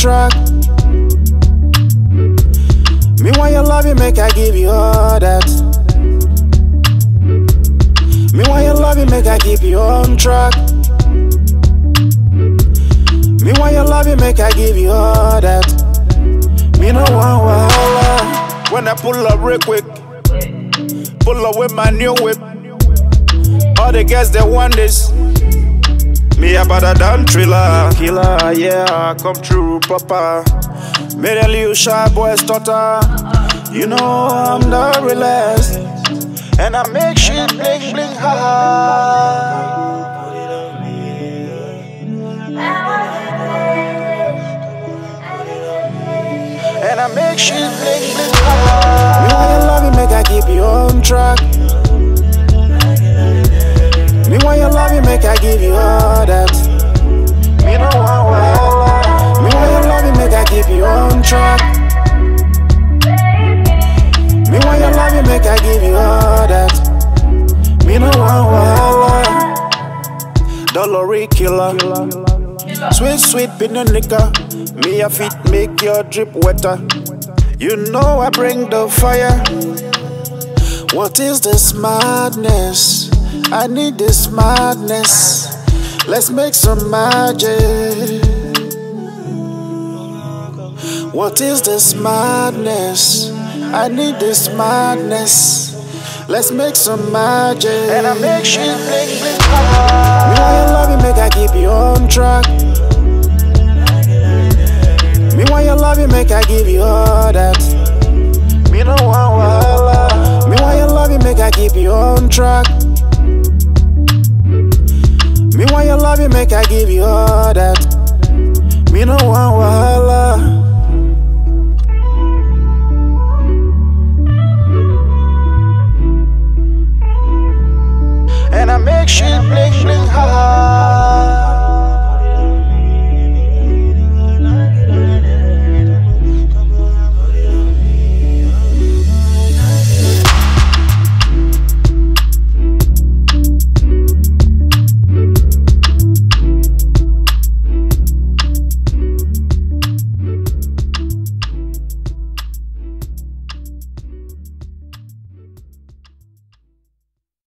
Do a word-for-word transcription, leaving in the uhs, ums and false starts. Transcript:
track. Me want your love, you make I give you all that. Me want your love, you make I keep you on track. Me want your love, you make I give you all that. Me no want wahala. When I pull up real quick, pull up with my new whip. All the girls that want this. Me about a damn thriller. Killer, yeah, come true, papa. Made a little shy boy stutter. You know I'm the realest. And I make shit bling bling ha ha. And I make shit bling bling ha ha. Me want your love, you make I keep you on track. Me want your love, you make I give you all that. Me no want wahala. Me want your love, you make I keep you on track. Me want your love, you make I give you all that. Me no want wahala. Dollar killer. Sweet, sweet pinot nigga. Me a fit make your drip wetter. You know I bring the fire. What is this madness? I need this madness. Let's make some magic. What is this madness? I need this madness. Let's make some magic. And I make shit bling bling. Me want your love, you make I keep you on track. Me want your love, you make I give you all that. Me no want wahala. Me want your love, you make I keep you on track. Me want your love, you make I give you all that. Me no want wahala.